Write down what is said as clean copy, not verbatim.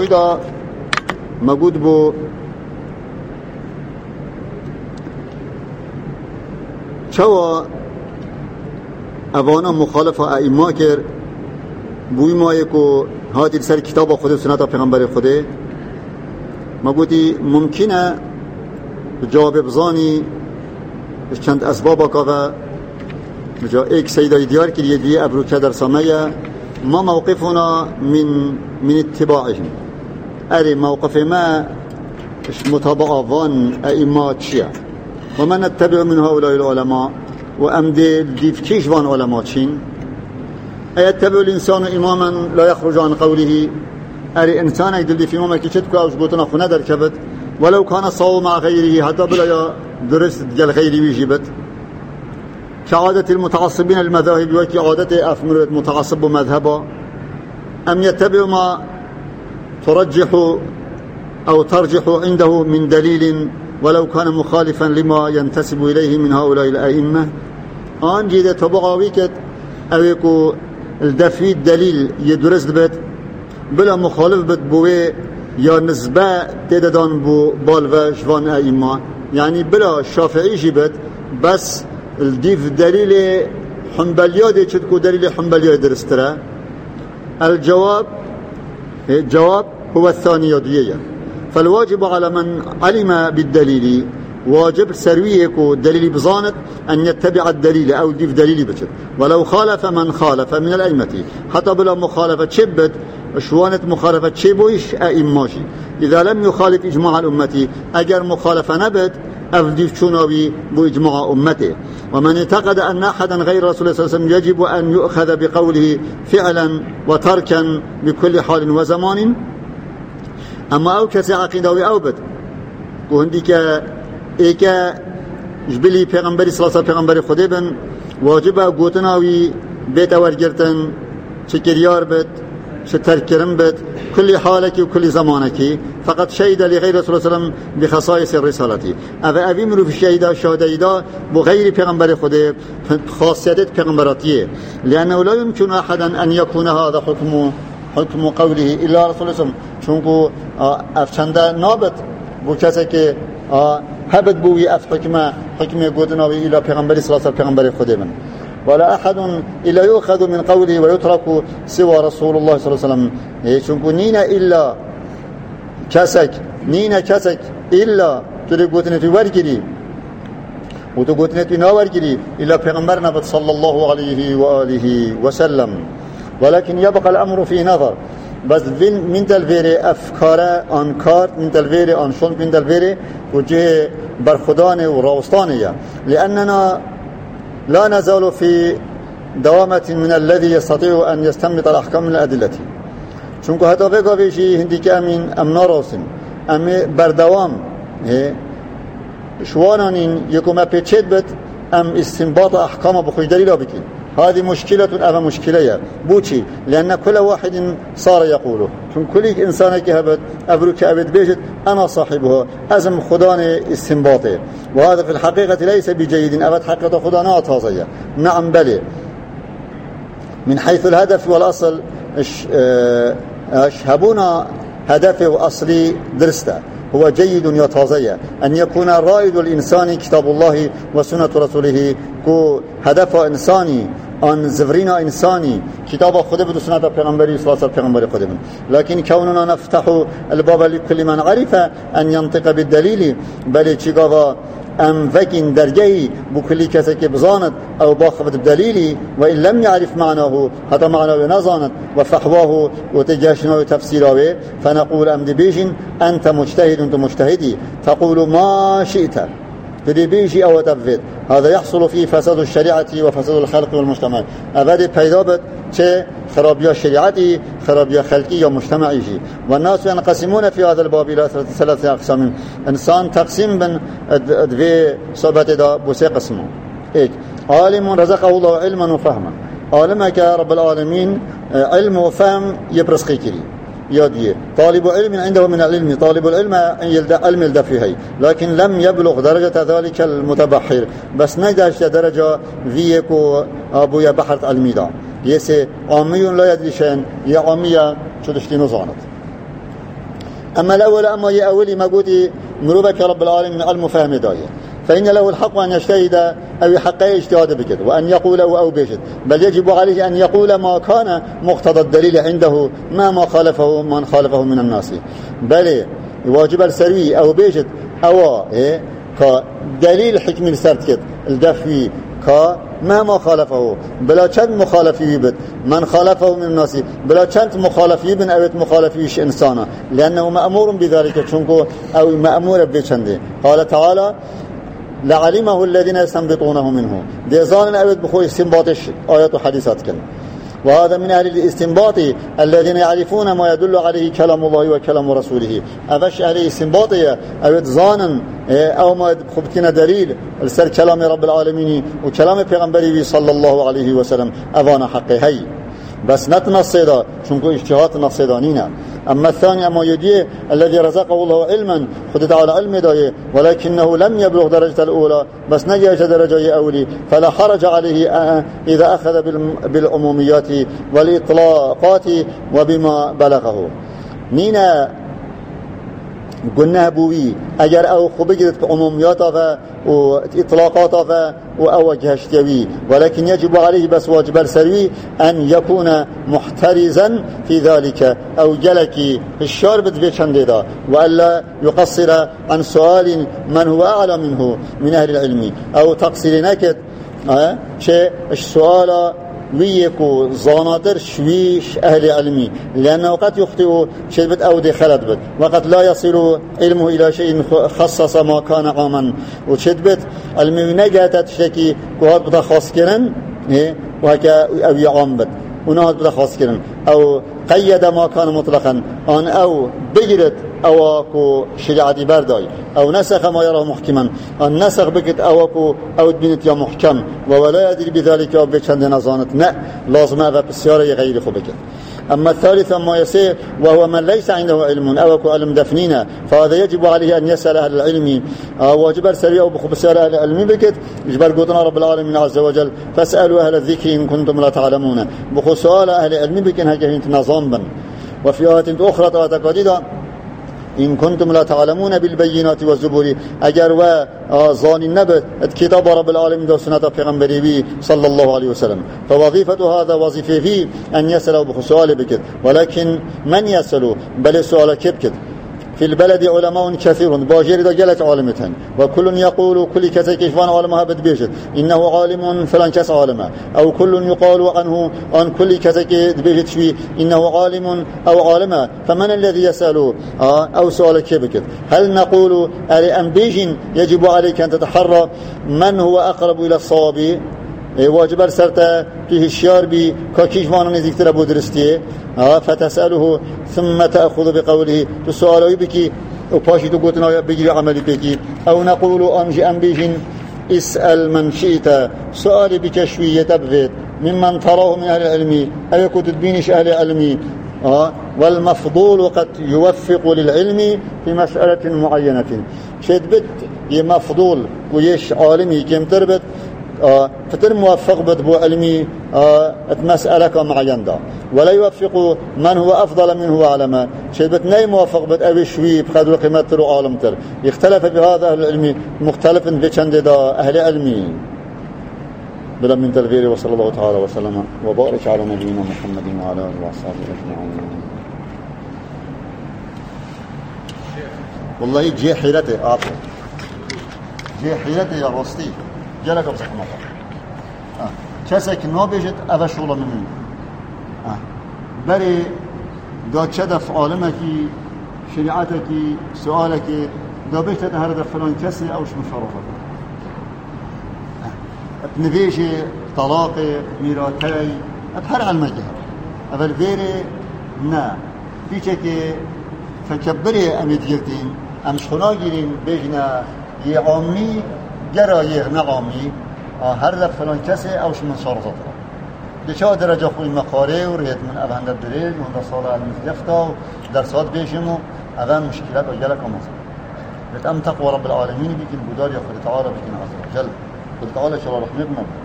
دا مجود بو چوا اوانا مخالف ائمه کر بوی مایه کو هاتی سر کتاب خود و سنت پیغمبر خوده مگوتی ممکنه جواب بزانی چند اسباب که جا ایک سیدای دیار کریه دیه ابروکه در سامه ما موقفنا من اتباعهم اری موقف ما مطابق آوان ائمه چیه و من اتبع من هؤلاء العلماء و امده دیفکیش وان علماء چین ایتبع الانسان اماما لا يخرج عن قوله اری انسان ایدل دی فی امامه که چد که اوش گوتنا خونه در کبت ولو كان صواب مع غيره حتى بلا یا درست جل غیری ویجیبت كعادة المتعصبين المذاهب وكي عادة أفمر متعصب مذهبا أم يتبع ما ترجح أو ترجح عنده من دليل ولو كان مخالفا لما ينتسب إليه من هؤلاء الأئمة آن جيدة تبقى ويكت أويكو الدفي الدليل يدرس بت بلا مخالف بت بوي يا نسبة تددان بو بالوا جوان أئمة يعني بلا شافعي جيبت بس الديف دليل حنبلية دي تشدكو دليل حنبلية درسترا الجواب هو الثانية دية فالواجب على من علم بالدليل واجب سرويكو دليل بزانت أن يتبع الدليل أو ديف دليل بشد ولو خالف من خالف من الأئمة حتى بلا مخالفة شبت شوانة مخالفة شبويش أئماشي إذا لم يخالف إجماع الأمة أجر مخالفة نبت أفديف شنوي بإجماع أمته ومن اعتقد أن أحدا غير رسول الله صلى الله عليه وسلم يجب أن يؤخذ بقوله فعلا وتركا بكل حال وزمان أما أو كسي عقيدة أو بد وهنديك إيكا جبلي پیغمبری صلى الله عليه وسلم پیغمبری خده بن واجبه گوتناوی بيت ورگرتن شكريار بد شتركرم بد كل حالك وكل زمانك فقد شهد لغير رسول الله صلى الله عليه وسلم بخصائص الرسالة أبي منو في شهيدا شهدايدا بغير پیغمبر خده خاصيات پیغمبراتيه لأنه لا يمكن أحدا أن يكون هذا حكم قوله إلا رسول الله صلى الله عليه وسلم چونكو أفچنده نابت بو کسی که هبت بوی اف حکم گودناوی إلا پیغمبر صلى الله عليه وسلم پیغمبر خده من ولا أحد إلا يؤخذ من قوله ويترك سوى رسول الله صلى الله عليه وسلم چونكو نينا إلا كسك إلا تري قوتنتي ورگري و تو قوتنتي ناورگري إلا پیغمبر نبت صلى الله عليه وآله وسلم ولكن يبقى الأمر في نظر بس من دلویره افکار آنکار من دلویره آنشون من دلویره و جه برخدانه و راستانه لأننا لا نزال في دوامة من الذي يستطيع أن يستنبط الأحكام من الأدلة چونکه حتی بگاویشی هندی که ام ناراسیم ام بردوام شوانانین یکم پیچید بد ام استنباط أحكام بخوش دلیل بکن هذه مشكلة أما مشكلة بوشي لأن كل واحد صار يقوله چون كل إنسان كهبت أبروك أبد بيجت أنا صاحبها أزم خداني استنباطي وهذا في الحقيقة ليس بجيد أبد حقيقة خدانا أتاظية نعم بلي من حيث الهدف والأصل أشهبونا هدف وأصلي درسته هو جيد يتاظية أن يكون رائد الإنسان كتاب الله وسنة رسوله كو هدف إنساني أن زفرنا إنساني كتاب خده بدو سنة پیغمبری صلى الله عليه وسلم پیغمبری خده من لكن كوننا نفتح الباب لكل من عرف أن ينطق بالدليل بل چيقاوا ام وكين درجهي بكل كسي بزانت او باخفت بدليلي وإن لم يعرف معناه حتى معناه نزانت وفحواه وتجاشنه وتفسيره فنقول ام دبيجن أنت مجتهد أنت مجتهدي تقول ما شئت تدبيجي أو تفيد هذا يحصل فيه فساد الشريعة وفساد الخلق والمجتمع أبدا پیدا چه خرابية شريعتي خرابية خلقية ومجتمعي والناس ينقسمون في هذا الباب إلى ثلاثة أقسام إنسان تقسيم بين دوی صحبت دا بوسه قسمه ایک عالم رزقه الله علما وفهما عالمه که رب العالمين علم وفهم يبرزقي كري ياديه طالب علم عنده من العلم طالب العلم علم الدفيه لكن لم يبلغ درجة ذلك المتبحر بس نداشت درجة فيكو أبويا بحرت علمي دا يسي عامي لا يدري شيئا يا عامية شدشتي نزانت أما الأول أما يأولي ما قلت مروبك رب العالمين علم فهم داية، فإن له الحق أن يجتهد أو يحقق اجتهاد بكذا وأن يقول أو بيجد، بل يجب عليه أن يقول ما كان مقتضى الدليل عنده ما خالفه من خالفه من الناس، بل واجب السروي أو بيجد أو كدليل حكم السرد كده الدفوي ما خالفه بلا چند مخالفي يبد من خالفه من الناس بلا چند مخالفي يبن أو مخالفيش إنسانا لأنه مأمور بذلك چونكو أو مأمور بچنده. قال تعالى لعلمه الذين يستنبطونه منه، ديزان أو بخوي استنباطش آيات وحديثات كن، وهذا من أهل الاستنباط الذين يعرفون ما يدل عليه كلام الله وكلام رسوله. أفش أهل الاستنباط أو ظانا أو ما خبتنا دليل السر كلام رب العالمين وكلام پیغمبره صلى الله عليه وسلم أفانا حقه هي بس نتنصيدا چونكو اجتهاد نصيدانينا. أما الثاني أما يديه الذي رزقه الله علما خد تعالى علم دايه ولكنه لم يبلغ درجة الأولى بس نجيش درجة أولي فلا حرج عليه إذا أخذ بالعموميات والإطلاقات وبما بلغه. نينا قلنا بوي اگر او خوب جدت عمومياتها واطلاقاتها او جهشتوي، ولكن يجب عليه بس واجب السروي ان يكون محترزا في ذلك او جلكي الشارب بيشنددا والا يقصر عن سؤال من هو اعلى منه من اهل العلم او تقصير نكد شيء السؤال ويكو زانادر شويش أهل علمي لأنه قد يخطئ شيء بد أو دخلت بد وقد لا يصل علمه إلى شيء خصص ما كان عاما وشد بد علمي نجات تشتكي كهاد بدا خاص كرن وهكا أو يعام بد ونهاد بدا خاص كرن أو قيد ما كان مطلقا أن أو بجرد أو شريعة برداي أو نسخ ما يراه محكما أن نسخ بكت أو بنت يا محكم ولا يدري بذلك أو بچند نزانت لا لازم هذا بسيارة غير خبك. أما الثالث ما يسير وهو من ليس عنده علم أو علم دفنين فهذا يجب عليه أن يسأل أهل العلم واجب السريع أو بسيارة أهل العلم بكت يجبر قدنا رب العالمين عز وجل فاسألوا أهل الذكر إن كنتم لا تعلمون بخو سؤال أهل العلم بكن هكذا نظام بن. وفي آيات أخرى تقديدا إن كنتم لا تعلمون بالبينات والزبور أجر وظان النبت كتاب رب العالمين وسنة پیغمبره صلى الله عليه وسلم. فوظيفة هذا وظيفة فيه أن يسأل بسؤال بكت، ولكن من يسأل بل سؤال كبكت. في البلد علماء كثير باجر دا جلت عالمتهم وكل يقول كل كسي كشفان عالمها بتبيشت إنه عالم فلان كس عالمه أو كل يقال عنه عن كل كسي بيشت شوي إنه عالم أو عالمه. فمن الذي يسأل أو سؤال كيفك؟ هل نقول أم بيجن يجب عليك أن تتحرى من هو أقرب إلى الصواب واجب سرت فيه الشيار بي كاكيش وانا نزيكتر ابو درستيه فتسأله ثم تأخذ بقوله تسؤاله بكي وباشي تقوتنا بجري عملي بكي أو نقول أمجي أنبيجن اسأل من شئت سؤالي بكشوية تبغيت ممن تراه من أهل العلم أو يكون تدبينش أهل العلم والمفضول قد يوفق للعلم في مسألة معينة شد بد يمفضول ويش عالمي كم تربت فتر موفق بدبو علمي مسألة معينة دا ولا يوفق من هو أفضل منه وعلمه شبت ناي موفق بد أبي شوي بقدر قيمته وعالم تر يختلف بهذا أهل العلم مختلف بچند دا أهل علمي بلا من تلغير. وصلى الله تعالى وسلم وبارك على نبينا محمد وعلى آله وصحبه أجمعين. والله جي حيرته عفوا جي حيرته يا رستي جلك بزحمة كسك نابجت أذا شغل مني بري دا كدف عالمك شريعتك سؤالك دا بجت هرد فلان كسي أوش مشارفك نبيجي طلاقي ميراثي أبهر على المجهر أبل فيري نا فيك فكبري أمديرتين أمشخنا جيرين بيجنا يعامي جرى يغنى عامي هر دف فلان كسي أوش من صارزت دچا درجه خوی مقاره و ريت من أبهند الدريج و سال المزدفتا درسات بيشمو أبهن مشكلات وجلك ومصر بتأم تقوى رب العالمين بيكن بدار يا خد تعالى بيكن عز وجل خد تعالى شرع رحمه